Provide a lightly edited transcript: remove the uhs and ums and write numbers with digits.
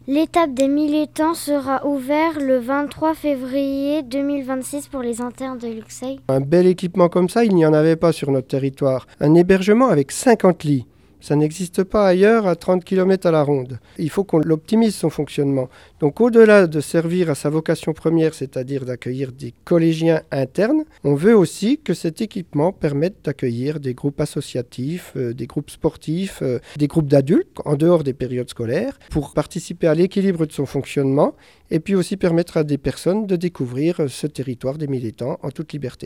L'étape des militants sera ouverte le 23 février 2026 pour les internes de Luxeuil. Un bel équipement comme ça, il n'y en avait pas sur notre territoire. Un hébergement avec 50 lits. Ça n'existe pas ailleurs à 30 km à la ronde. Il faut qu'on l'optimise son fonctionnement. Donc au-delà de servir à sa vocation première, c'est-à-dire d'accueillir des collégiens internes, on veut aussi que cet équipement permette d'accueillir des groupes associatifs, des groupes sportifs, des groupes d'adultes en dehors des périodes scolaires pour participer à l'équilibre de son fonctionnement et puis aussi permettre à des personnes de découvrir ce territoire des militants en toute liberté.